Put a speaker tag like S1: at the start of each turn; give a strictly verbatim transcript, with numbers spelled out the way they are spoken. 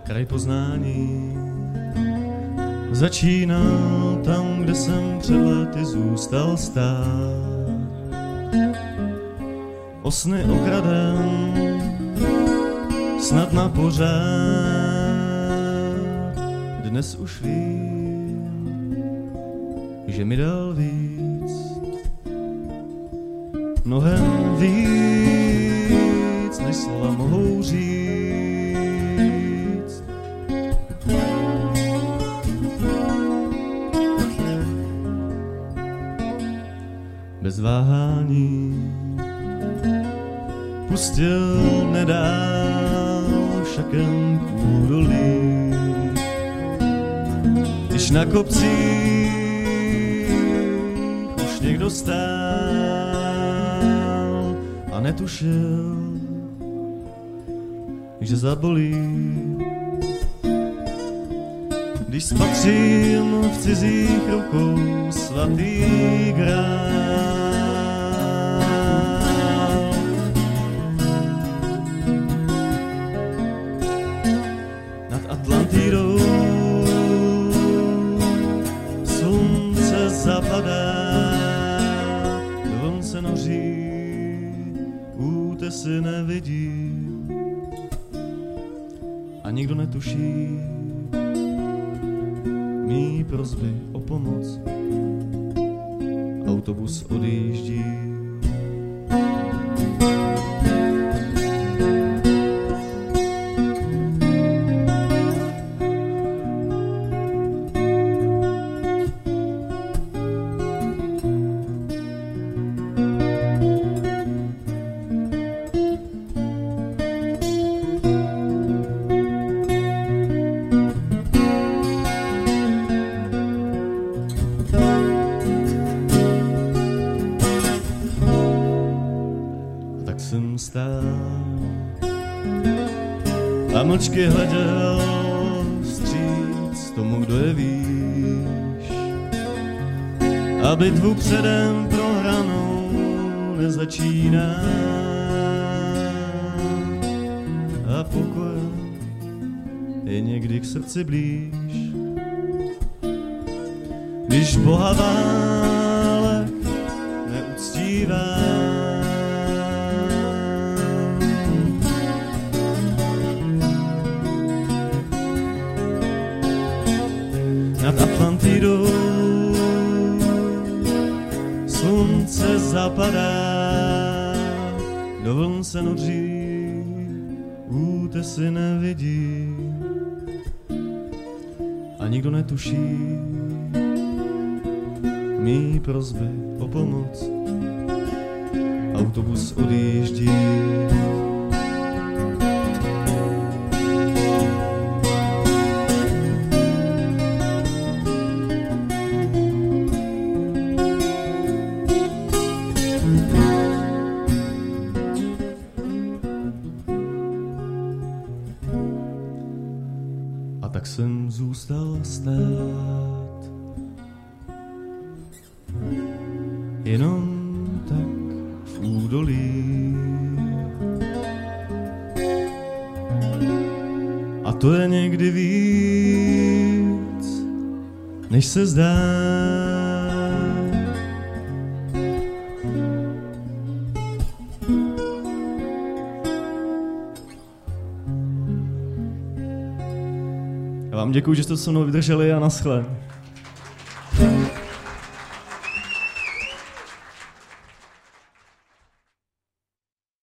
S1: Kraj poznání začínal tam, kde jsem před lety zůstal stát. O sny okraden, snad na pořád. Dnes už vím, že mi dal víc, mnohem víc, než slova mohou říct. Bez váhání pustil nedál všakem půdolí. Když na kopcích už někdo stál a netušil, že zabolí. Když spatřím v cizích rukou svatý grál. Nad Atlantidou slunce zapadá, vln se noří, útesy nevidí a nikdo netuší mý prosby o pomoc. Autobus odjíždí. Jsem stál a mlčky hleděl vstříc tomu, kdo je výš, a bitvu předem prohranou nezačíná a pokoj je někdy k srdci blíž. Když Boha válek neuctívá, nad Atlantidou slunce zapadá, do vln se noří, útesy nevidí a nikdo netuší mý prosby o pomoc. Autobus odjíždí. A tak jsem zůstal stát, jenom tak v údolí. A to je někdy víc, než se zdá. Já vám děkuji, že jste se mnou vydrželi a naschle.